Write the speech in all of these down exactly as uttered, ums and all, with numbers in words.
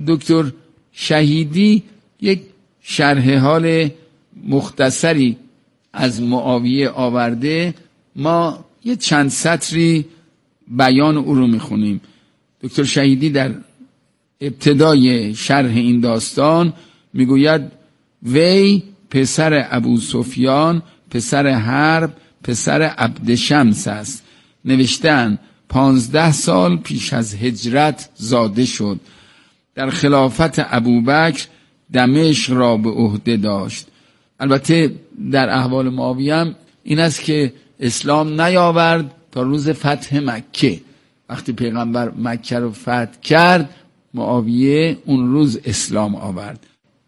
دکتر شهیدی یک شرح حال مختصری از معاویه آورده، ما یه چند سطری بیان او رو میخونیم. دکتر شهیدی در ابتدای شرح این داستان میگوید وی پسر ابو سفیان پسر حرب پسر عبدشمس است. نوشتن پانزده سال پیش از هجرت زاده شد. در خلافت ابوبکر دمشق را به عهده داشت. البته در احوال معاویه هم این است که اسلام نیاورد تا روز فتح مکه. وقتی پیغمبر مکه رو فتح کرد، معاویه اون روز اسلام آورد.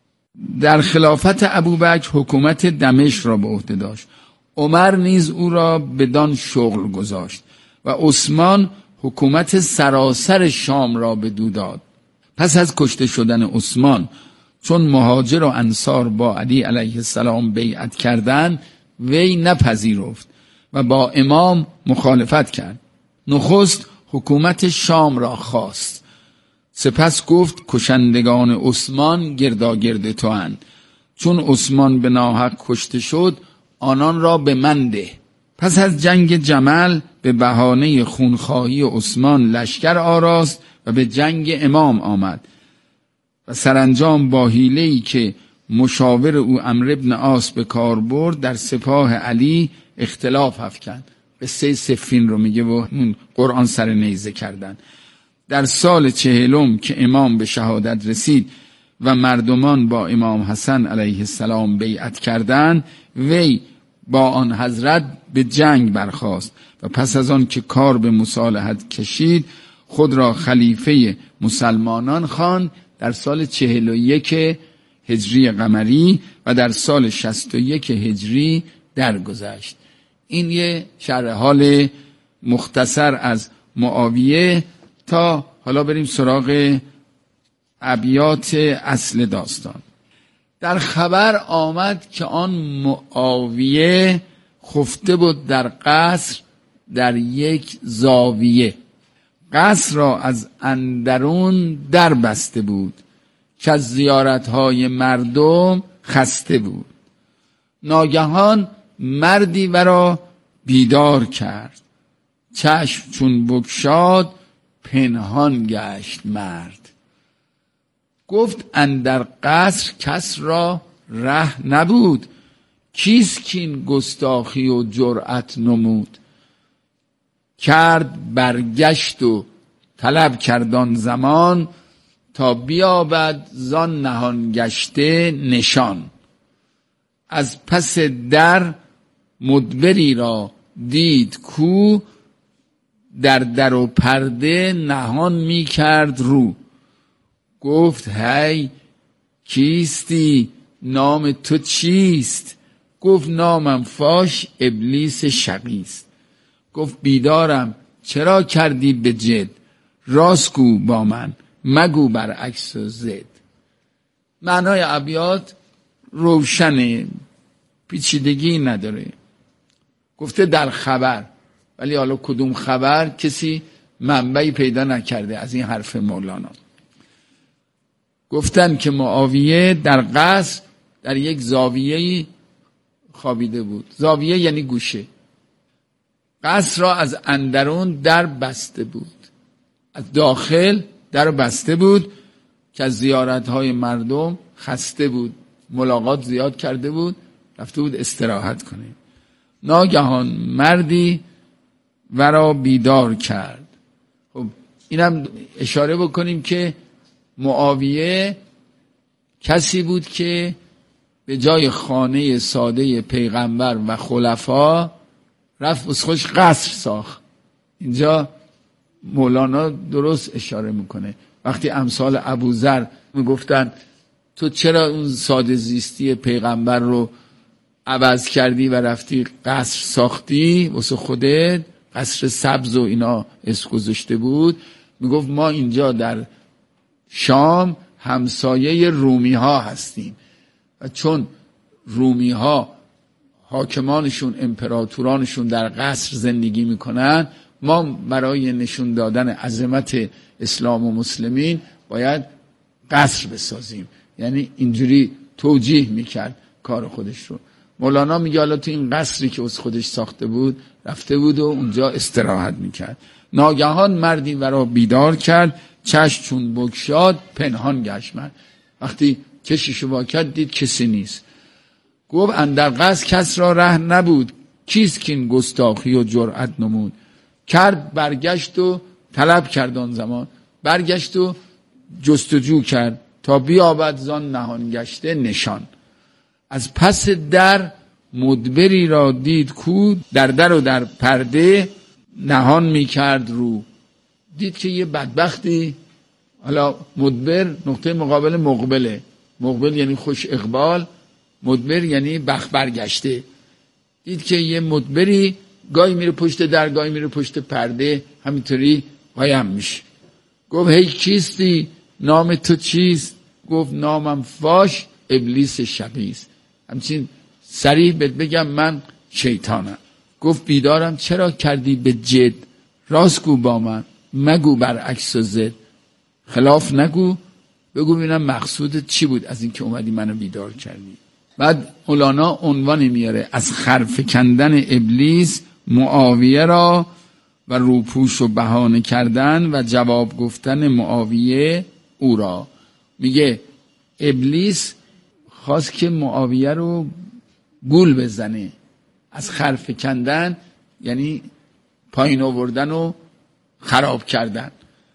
در خلافت ابوبکر حکومت دمشق را به عهده داشت. عمر نیز او را بدان شغل گذاشت و عثمان حکومت سراسر شام را به دو داد. پس از کشته شدن عثمان، چون مهاجر و انصار با علی علیه السلام بیعت کردند، وی نپذیرفت و با امام مخالفت کرد. نخست حکومت شام را خواست، سپس گفت کشندگان عثمان گرداگرد تو اند. چون عثمان به ناحق کشته شد، آنان را به من ده. پس از جنگ جمل به بهانه خونخواهی عثمان لشکر آراست و به جنگ امام آمد و سرانجام با حیله‌ای که مشاور او عمرو بن عاص به کار برد در سپاه علی اختلاف افکند. قصه صفین رو میگه و اون قرآن سر نیزه کردن. در سال چهلم که امام به شهادت رسید و مردمان با امام حسن علیه السلام بیعت کردند، وی با آن حضرت به جنگ برخاست و پس از آن که کار به مصالحت کشید، خود را خلیفه مسلمانان خواند در سال چهل و یک هجری قمری و در سال شصت و یک هجری درگذشت. این یه شرح حال مختصر از معاویه. تا حالا بریم سراغ ابیات اصل داستان. در خبر آمد که آن معاویه خفته بود در قصر در یک زاویه. قصر را از اندرون در بسته بود که از زیارتهای مردم خسته بود. ناگهان مردی ورا بیدار کرد، چشم چون بگشاد پنهان گشت مرد. گفت اندر قصر کس را ره نبود، کیست کین گستاخی و جرأت نمود. کرد برگشت و طلب کردان زمان، تا بیابد زان نهان گشته نشان. از پس در مدبری را دید کو، در در و پرده نهان می کرد رو. گفت هی کیستی، نام تو چیست؟ گفت نامم فاش ابلیس شقیست. گفت بیدارم چرا کردی به جد، راست گو با من مگو برعکس و زد. معنای ابیات روشنه، پیچیدگی نداره. گفته در خبر، ولی حالا کدوم خبر کسی منبعی پیدا نکرده از این حرف مولانا. گفتن که معاویه در قصر در یک زاویه‌ای خوابیده بود. زاویه یعنی گوشه. قصر را از اندرون در بسته بود، از داخل در بسته بود که از زیارت‌های مردم خسته بود، ملاقات زیاد کرده بود، رفته بود استراحت کنه. ناگهان مردی ورا بیدار کرد. خب اینم اشاره بکنیم که معاویه کسی بود که به جای خانه ساده پیغمبر و خلفا رفت از خوش قصر ساخت. اینجا مولانا درست اشاره میکنه. وقتی امثال ابوذر میگفتن تو چرا اون ساده زیستی پیغمبر رو عوض کردی و رفتی قصر ساختی واسه خودت، قصر سبز و اینا اسم گذاشته بود، میگفت ما اینجا در شام همسایه رومی ها هستیم و چون رومی ها حاکمانشون امپراتورانشون در قصر زندگی میکنن، ما برای نشون دادن عظمت اسلام و مسلمین باید قصر بسازیم. یعنی اینجوری توجیه میکرد کار خودش رو. مولانا میگه حالا تو این قصری که از خودش ساخته بود رفته بود و اونجا استراحت میکرد. ناگهان مردی ورا بیدار کرد، چشم چون بگشاد پنهان گشت من. وقتی چششو وا کرد دید کسی نیست. گفت اندر قصر کس را ره نبود، کیست که این گستاخی و جرأت نمود. کرد برگشت و طلب کرد آن زمان، برگشت و جستجو کرد تا بیابد زان نهان گشته نشان. از پس در مدبری را دید کو، در در و در پرده نهان میکرد رو. دید که یه بدبختی، حالا مدبر نقطه مقابل مقبله، مقبل یعنی خوش اقبال، مدبر یعنی بخت برگشته. دید که یه مدبری گاهی میره پشت در، گاهی میره پشت پرده، همینطوری قایم میشه. گفت هی کیستی؟ نام تو چیست؟ گفت نامم فاش ابلیس شبیس. همچین سریع بهت بگم من شیطانم. گفت بیدارم چرا کردی به جد، راست گو با من مگو برعکس و زد. خلاف نگو، بگو ببینم مقصودت چی بود از این که اومدی منو بیدار کردی. بعد مولانا عنوانی میاره از خرف کندن ابلیس معاویه را و روپوش و بهانه کردن و جواب گفتن معاویه او را. میگه ابلیس خواست که معاویه رو گول بزنه. از خرف کندن یعنی پایین آوردن و خراب کردن،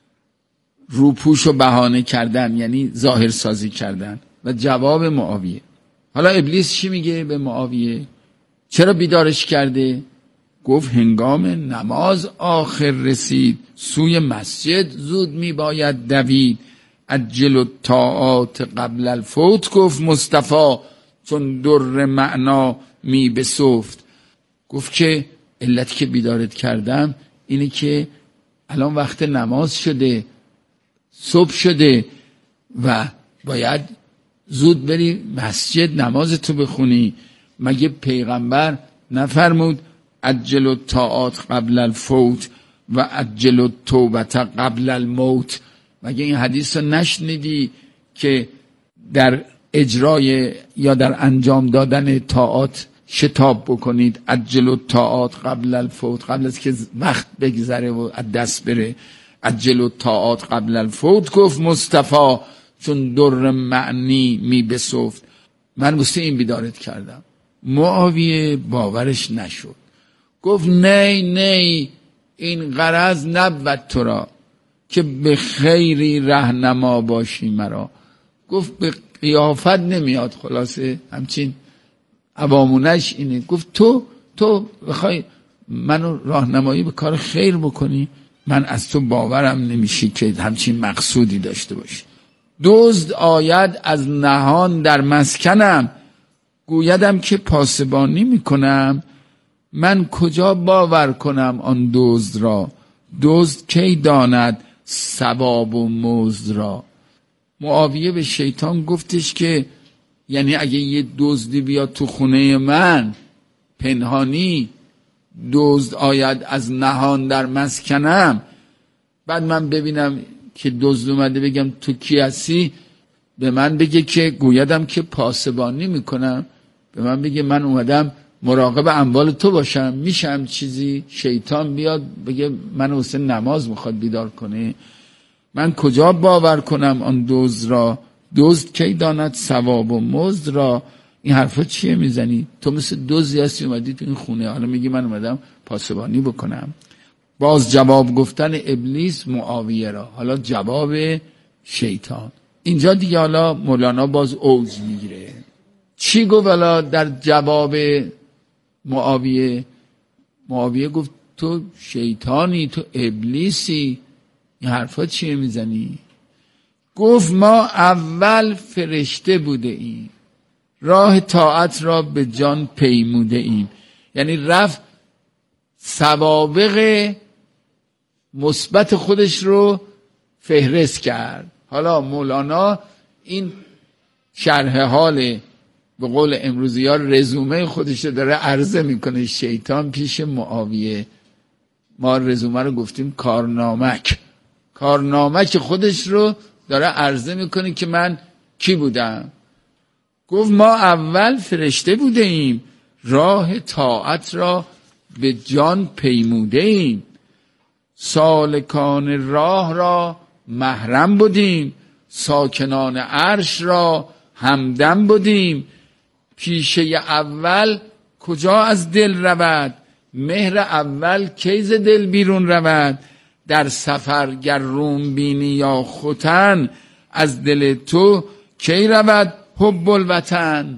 روپوش و بهانه کردن یعنی ظاهر سازی کردن و جواب معاویه. حالا ابلیس چی میگه به معاویه؟ چرا بیدارش کرده؟ گفت هنگام نماز آخر رسید، سوی مسجد زود میباید دوید. عجل الطاعات قبل الفوت گفت مصطفی، چون در معنا می بسفت. گفت که علتی که بیدارت کردم اینه که الان وقت نماز شده، صبح شده و باید زود بری مسجد نمازتو بخونی. مگه پیغمبر نفرمود عجل الطاعات قبل الفوت و عجل التوبه قبل الموت؟ مگه این حدیث رو نشنیدی که در اجرای یا در انجام دادن طاعات شتاب بکنید؟ عجل الطاعات قبل الفوت، قبل از که وقت بگذره و از دست بره. عجل الطاعات قبل الفوت گفت مصطفی، چون در معنی می بسفت. من واسه این بیدارت کردم. معاویه باورش نشد. گفت نه نه، این غرض نبود تو را که به خیری رهنما باشی مرا. گفت به قیافت نمیاد. خلاصه همچین عوامونش اینه. گفت تو تو بخوای منو راهنمایی به کار خیر بکنی، من از تو باورم نمیشه که همچین مقصودی داشته باشی. دزد آید از نهان در مسکنم، گویدم که پاسبانی میکنم. من کجا باور کنم آن دزد را، دزد کی داند ثواب و مزد را. معاویه به شیطان گفتش که یعنی اگه یه دزدی بیاد تو خونه من پنهانی، دزد آید از نهان در مسکنم، بعد من ببینم که دزد اومده بگم تو کی هستی، به من بگه که گویدم که پاسبانی میکنم، به من بگه من اومدم مراقب اموال تو باشم، میشم چیزی؟ شیطان بیاد بگه من حسین نماز میخواد بیدار کنه. من کجا باور کنم آن دزد را، دزد کی داند ثواب و مزد را. این حرفا چیه میزنی؟ تو مثل دزدی هستی اومدی تو این خونه، حالا میگی من اومدم پاسبانی بکنم. باز جواب گفتن ابلیس معاویه را. حالا جواب شیطان. اینجا دیگه حالا مولانا باز اوج میگیره. چی گفت حالا در جواب معاویه؟ معاویه گفت تو شیطانی، تو ابلیسی، این حرفا چیه میزنی؟ گفت ما اول فرشته بوده ایم، راه طاعت را به جان پیموده ایم. یعنی رفت سوابق مثبت خودش رو فهرست کرد. حالا مولانا این شرح حال به قول امروزی ها رزومه خودش رو داره عرضه میکنه. شیطان پیش معاویه، ما رزومه رو گفتیم کارنامک، کارنامک خودش رو داره عرضه میکنه که من کی بودم. گفت ما اول فرشته بوده ایم، راه طاعت را به جان پیموده ایم، سالکان راه را محرم بودیم، ساکنان عرش را همدم بودیم. پیشه اول کجا از دل رود، مهر اول کی ز دل بیرون رود. در سفر گر روم بینی یا ختن، از دل تو کی رود حب الوطن.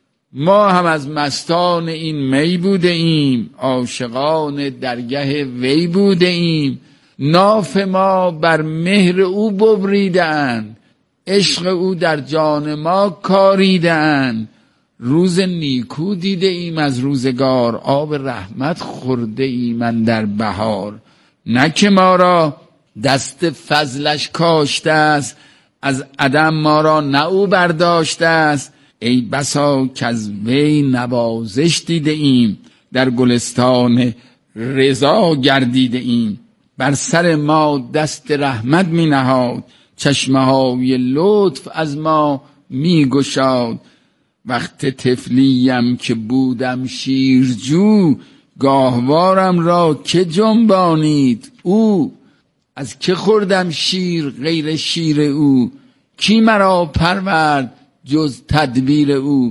ما هم از مستان این می بوده ایم، عاشقان درگه وی بوده ایم. ناف ما بر مهر او ببریده اند، عشق او در جان ما کاریده اند. روز نیکو دیده ایم از روزگار، آب رحمت خورده ایم اندر بهار. نه که ما را دست فضلش کاشته است، از عدم ما را نه او برداشته است. ای بسا کز وی نوازش دیده ایم، در گلستان رضا گردیده ایم. بر سر ما دست رحمت می نهاد، چشمه های لطف از ما می گشاد. وقت طفلیم که بودم شیرجو، گاهوارم را که جنبانید او. از که خوردم شیر غیر شیر او، کی مرا پرورد جز تدبیر او.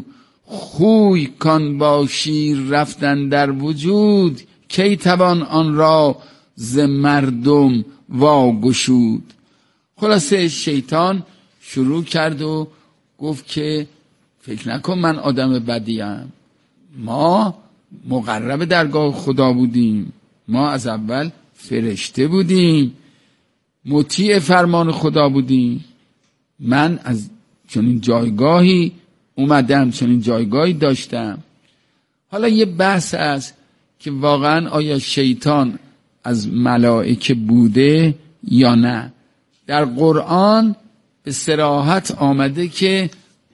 خوی کان با شیر رفتن در وجود، کی توان آن را ز مردم واگشود. خلاصه شیطان شروع کرد و گفت که فکر نکن من آدم بدیم، ما مقرب درگاه خدا بودیم، ما از اول فرشته بودیم، مطیع فرمان خدا بودیم. من از چنین جایگاهی اومدم، چنین جایگاهی داشتم. حالا یه بحث است که واقعا آیا شیطان از ملائکه بوده یا نه. در قرآن به صراحت آمده که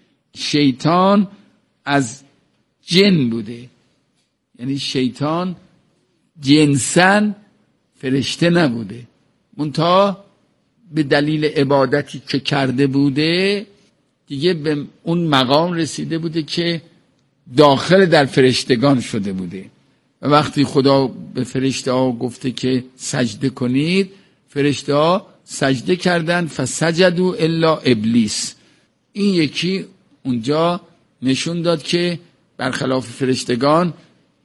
شیطان از جن بوده، یعنی شیطان جنساً فرشته نبوده، منتها به دلیل عبادتی که کرده بوده دیگه به اون مقام رسیده بوده که داخل در فرشتگان شده بوده. و وقتی خدا به فرشته ها گفته که سجده کنید، فرشته ها سجده کردن، فسجدوا الا ابلیس. این یکی اونجا نشون داد که برخلاف فرشتگان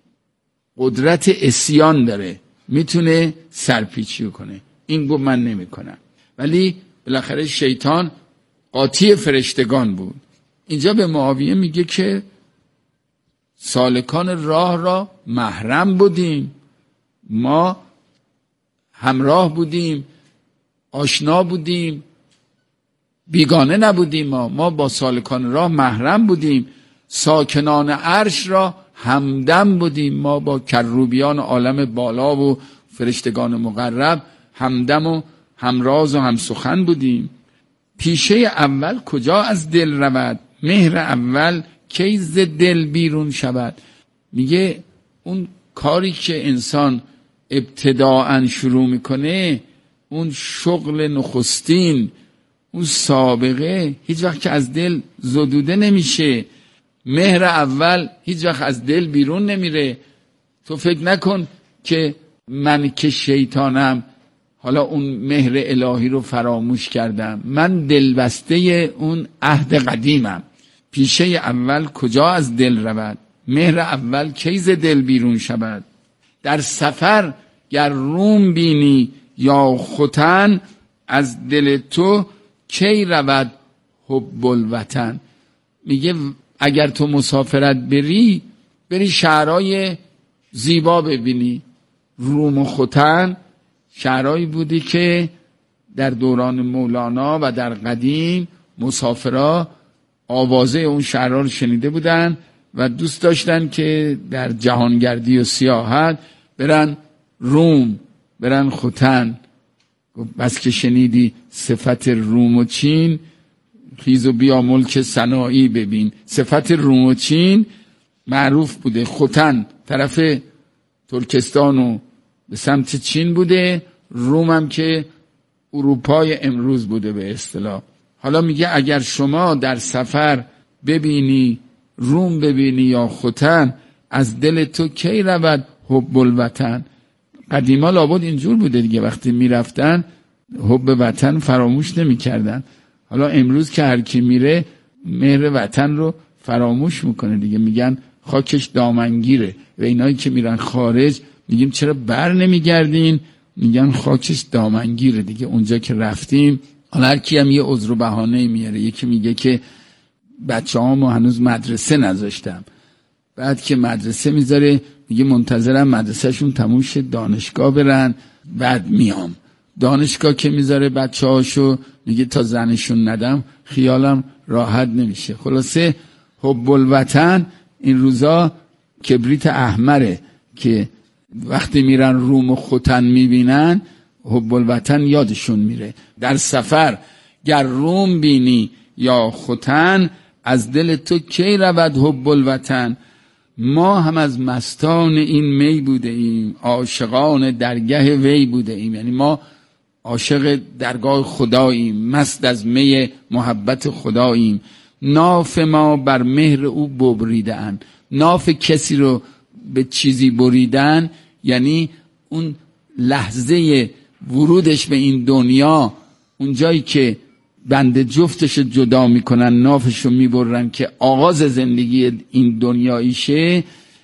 قدرت عصیان داره، میتونه سرپیچی کنه. این گفت من نمی کنم. ولی بالاخره شیطان قاطی فرشتگان بود. اینجا به معاویه میگه که سالکان راه را محرم بودیم، ما همراه بودیم، آشنا بودیم، بیگانه نبودیم. ما ما با سالکان راه محرم بودیم، ساکنان عرش را همدم بودیم. ما با کروبیان عالم بالا و فرشتگان مقرب همدم و همراز و همسخن بودیم. پیشه اول کجا از دل رود، مهر اول کی ز دل بیرون شود. میگه اون کاری که انسان ابتداعاً شروع میکنه، اون شغل نخستین، اون سابقه هیچ وقت که از دل زدوده نمیشه. مهر اول هیچ وقت از دل بیرون نمیره. تو فکر نکن که من که شیطانم حالا اون مهر الهی رو فراموش کردم، من دلبسته اون عهد قدیمم. پیشه اول کجا از دل رود، مهر اول کی ز دل بیرون شود. در سفر گر روم بینی یا ختن، از دل تو کی رود حب الوطن. میگه اگر تو مسافرت بری، بری شهرهای زیبا ببینی. روم و ختن شهرهایی بودی که در دوران مولانا و در قدیم مسافرها آوازه اون شهرها رو شنیده بودن و دوست داشتن که در جهانگردی و سیاحت برن روم، برن ختن. بس که شنیدی صفت روم و چین، خیز و بیا ملک سنایی ببین. صفت روم و چین معروف بوده. ختن طرف ترکستان و به سمت چین بوده، روم هم که اروپای امروز بوده به اصطلاح. حالا میگه اگر شما در سفر ببینی روم ببینی یا ختن، از دل تو کی رود حب الوطن. قدیما لابد اینجور بوده دیگه، وقتی میرفتن حب وطن فراموش نمیکردن. حالا امروز که هر کی میره مهر وطن رو فراموش میکنه دیگه، میگن خاکش دامنگیره. و اینایی که میرن خارج میگیم چرا بر نمیگردین، میگن خاکش دامنگیره دیگه، اونجا که رفتیم. حالا هر کی هم یه عذر و بهانه میاره. یکی میگه که بچه‌هامو هنوز مدرسه نذاشتم، بعد که مدرسه میذاره میگه منتظرم مدرسهشون تموم شه دانشگاه برن بعد میام. دانشگاه که میذاره بچه‌هاشو میگه تا زنشون ندم خیالم راحت نمیشه. خلاصه حب الوطن این روزا کبریت احمره که وقتی میرن روم و ختن میبینن حب الوطن یادشون میره. در سفر گر روم بینی یا ختن، از دل تو کی رود حب الوطن. ما هم از مستان این می بوده ایم، عاشقان درگه وی بوده ایم. یعنی ما عاشق درگاه خداییم، مست از می محبت خداییم. ناف ما بر مهر او ببریدن. ناف کسی رو به چیزی بریدن یعنی اون لحظه ورودش به این دنیا، اون جایی که بند جفتش جدا میکنن نافشو میبرن که آغاز زندگی این دنیاییشه،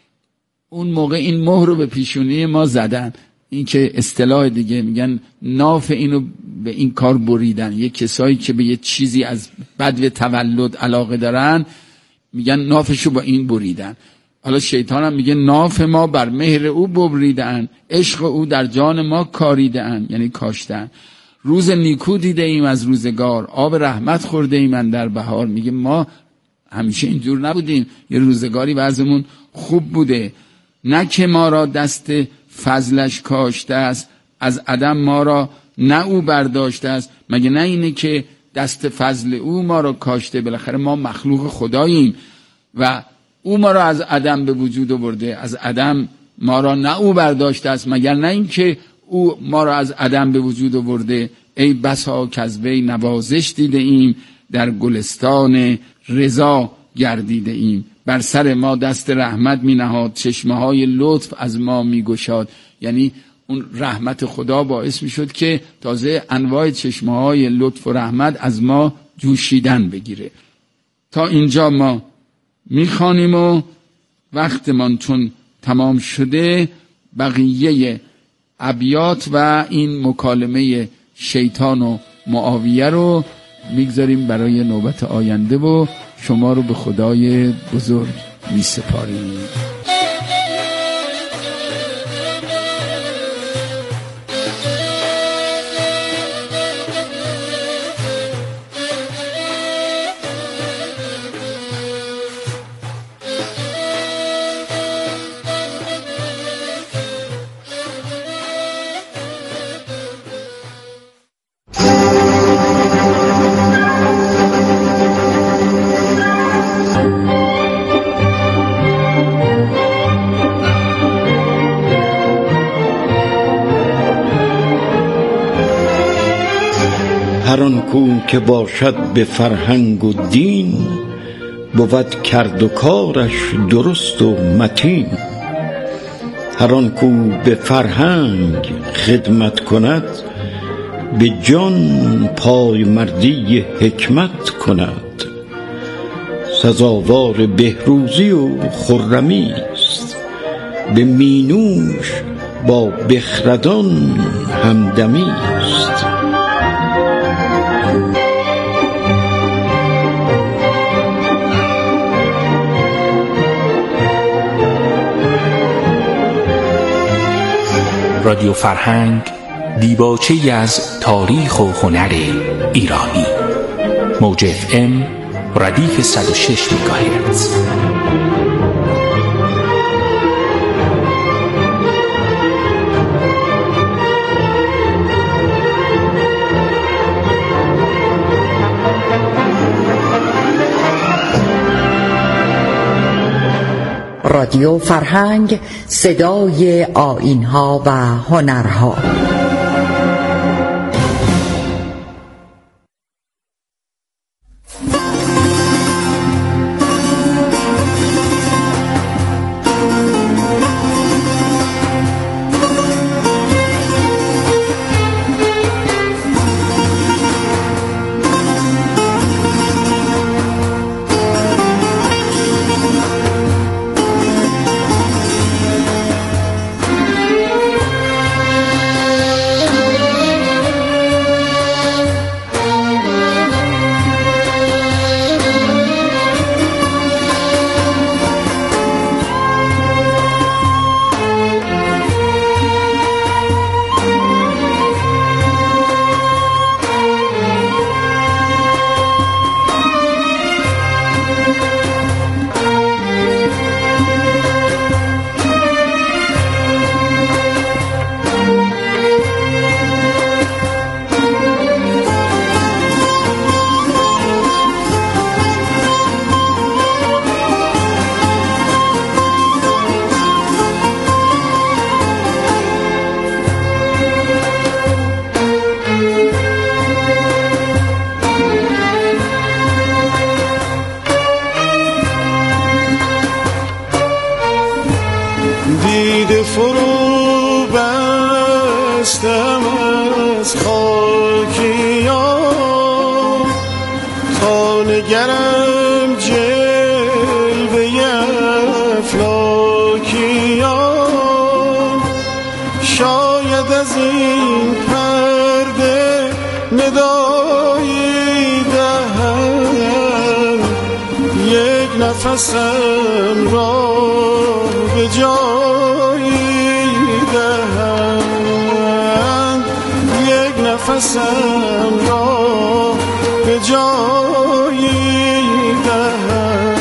اون موقع این مهر رو به پیشونی ما زدن. این که اصطلاح دیگه میگن ناف اینو به این کار بریدن. یه کسایی که به یه چیزی از بدو تولد علاقه دارن میگن نافشو با این بریدن. حالا شیطان هم میگه ناف ما بر مهر او ببریدن، عشق او در جان ما کاریدن، یعنی کاشتن. روز نیکو دیده ایم از روزگار، آب رحمت خورده ایم اندر بهار. میگه ما همیشه اینجور نبودیم، یه روزگاری وضعمون خوب بوده. نه که ما را دست فضلش کاشته است، از عدم ما را نه او برداشته است. مگه نه اینه که دست فضل او ما را کاشته؟ بالاخره ما مخلوق خداییم و او ما را از عدم به وجود آورده، از عدم ما را نه او برداشته است. مگر نه این که او ما را از عدم به وجود آورده. ای بسا کز وی نوازش دیده ایم، در گلستان رضا گردیده ایم. بر سر ما دست رحمت می نهاد، چشمه های لطف از ما می گشاد. یعنی اون رحمت خدا باعث می شد که تازه انواع چشمه های لطف و رحمت از ما جوشیدن بگیره. تا اینجا ما می خوانیم و وقتمان چون تمام شده بقیه ابیات و این مکالمه شیطان و معاویه رو میگذاریم برای نوبت آینده و شما رو به خدای بزرگ می سپاریم. هر آن کو که باشد به فرهنگ و دین، بود کرد و کارش درست و متین. هر آن کو به فرهنگ خدمت کند، به جان پای مردی حکمت کند. سزاوار بهروزی و خرمی است، به مینوش با بخردان همدمی است. رادیو فرهنگ، دیباچه‌ای از تاریخ و هنر ایرانی. موج اف ام ردیف صد و شش مگاهرتز. رادیو فرهنگ، صدای آیین‌ها و هنرها. فرو بستم از خاکیان تا نگرم جلوه افلاکیان. شاید از این پرده ندایی دهم یک نفسم را به جایی دهم، یک نفسم را به جایی دهم.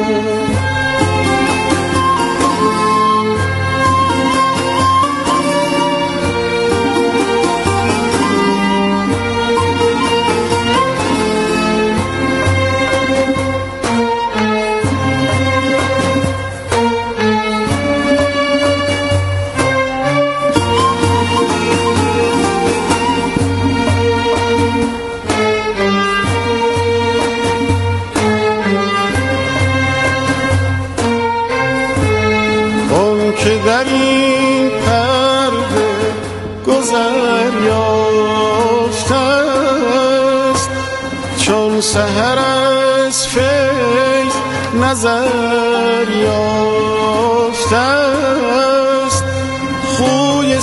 که در این پرده گذر یافته است، چون سحر از فیض نظر یافته است. خوی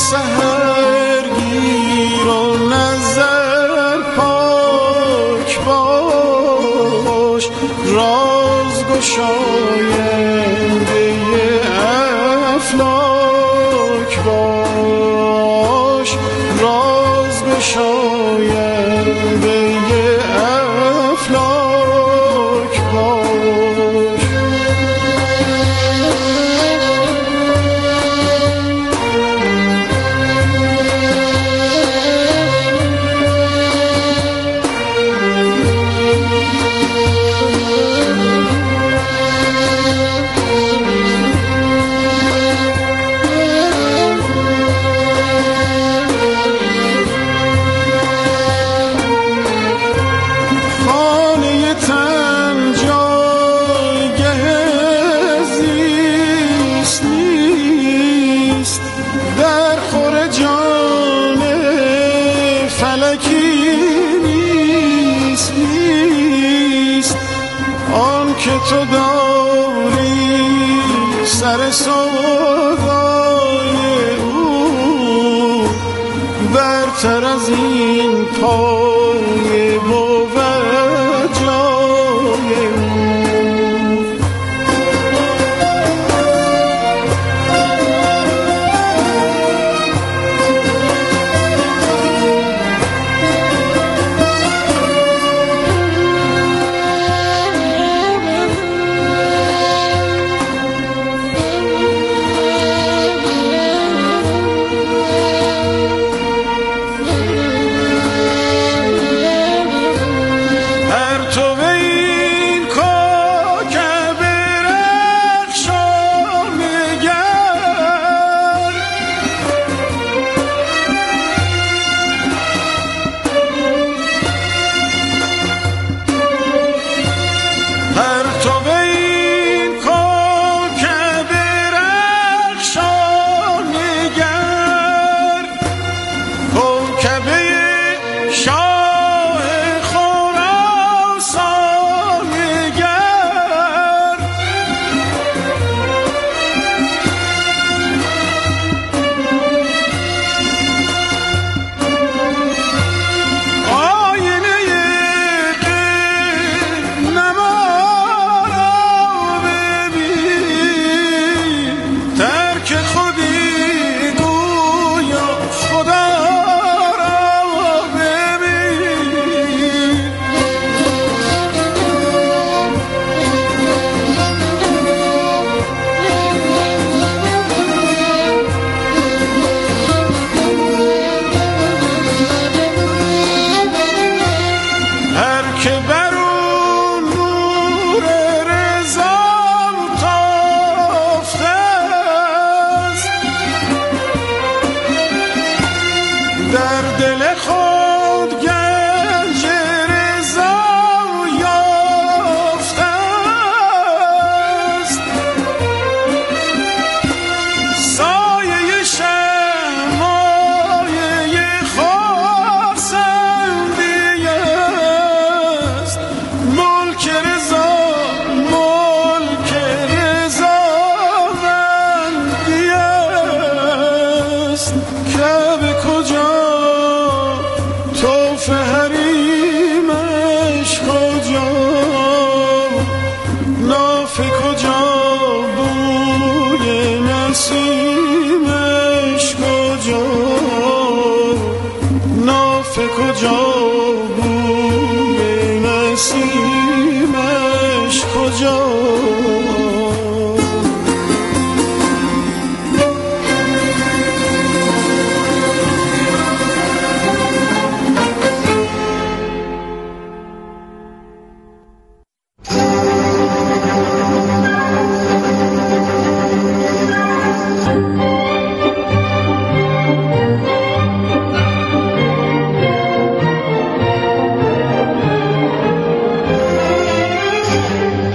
سحرگیر و نظر پاک باش، راز گشاینده افلاک باش، راز گشاینده افلاک باش. که تو داری سر سودای او، برتر از این پای بود جای او.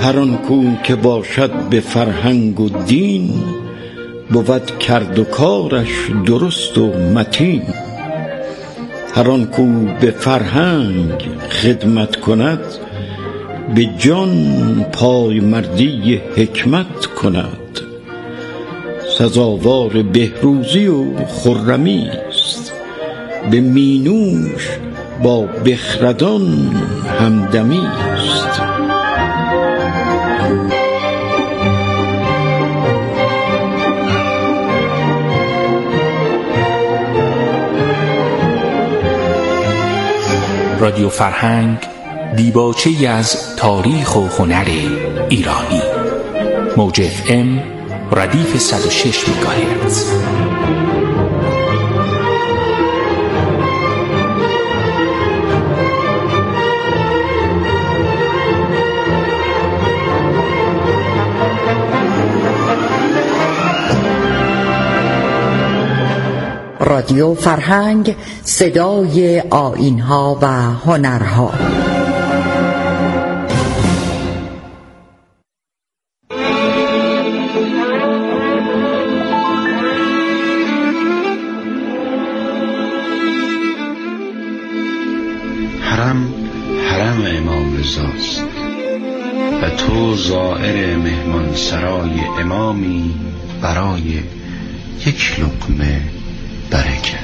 هر آن کو که باشد به فرهنگ و دین، بود کرد و کارش درست و متین. هر آن کو به فرهنگ خدمت کند، به جان پای مردی حکمت کند. سزاوار بهروزی و خرمی است، به مینوش با بخردان همدمی است. رادیو فرهنگ، دیباچه‌ای از تاریخ و هنر ایرانی. موج اف ام ردیف صد و شش مگاهرتز. رادیو فرهنگ، صدای آیین‌ها و هنرها. حرم حرم امام رضاست و تو زائر مهمان سرای امامی برای یک لقمه برکت.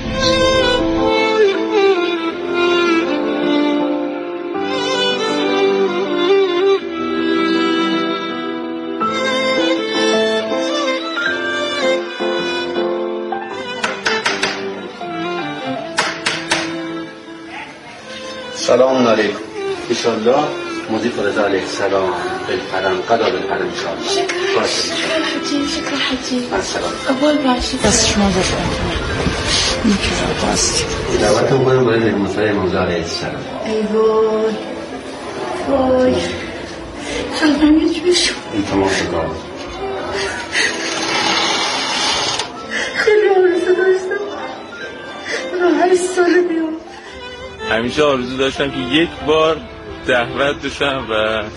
سلام علیکم. انشالله مضیف رضا علیه السلام بالحرم قضا بالحرم انشالله. شکر حجی، شکر حجی. السلام. قبول باشید. دست شما بفرمایید. میکرد دست. دعوتتون کنم برای مهمانسرای امام رضا علیه السلام. ای وای. وای. قلبم یه جوری شد. این تمام شکار. خیلی آرزو داشتم. من هشت ساله بیام. همیشه آرزو داشتم که یک بار دعوت بشم و